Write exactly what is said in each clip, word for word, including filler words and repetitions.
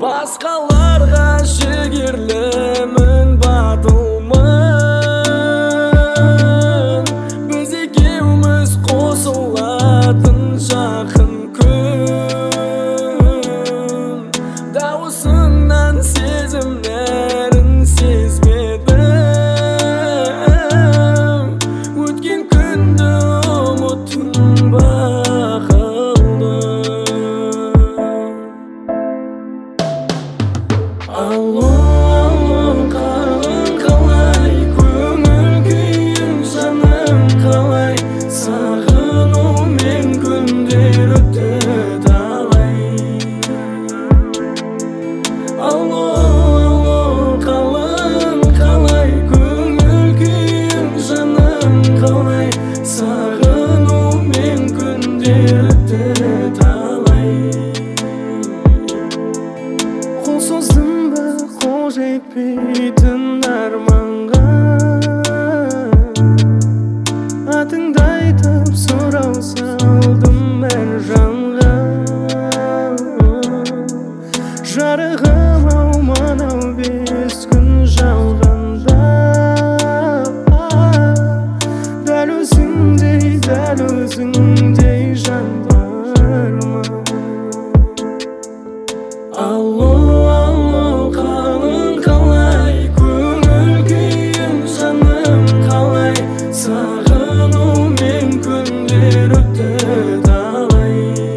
Басқаларға жігерлімін, батылмын. Біз екеуміз қосылатын жақын күн. Дауысыңнан сезімдерін сезбедім. Өткен күнді ұмыттым бақылды. Алло, алло, қарың қалай, көңіл күйің жаным қалай, сағынумен күндер өтті талай. Алло, алло, қалың қалай, көңіл күйің жаным қалай, сағынумен күндер өтті талай. Қол создым ба қол жетпейтін арманға, атыңды айтып сұрау салдым әр жанға. Жарығым ау мынау бес күн жалғанда, дәл өзіңдей, дәл өзіңдей жан бар ма? Алло, алло, қалың қалай, көңіл күйің жаным қалай, сағынумен күндер өтті талай.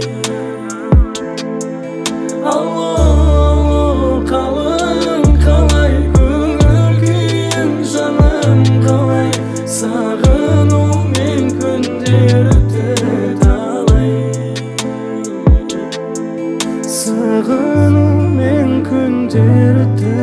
Алло, алло, қалың қалай, көңіл күйің жаным қалай, сағынумен күндер өтті талай. Сағынумен күндер өтті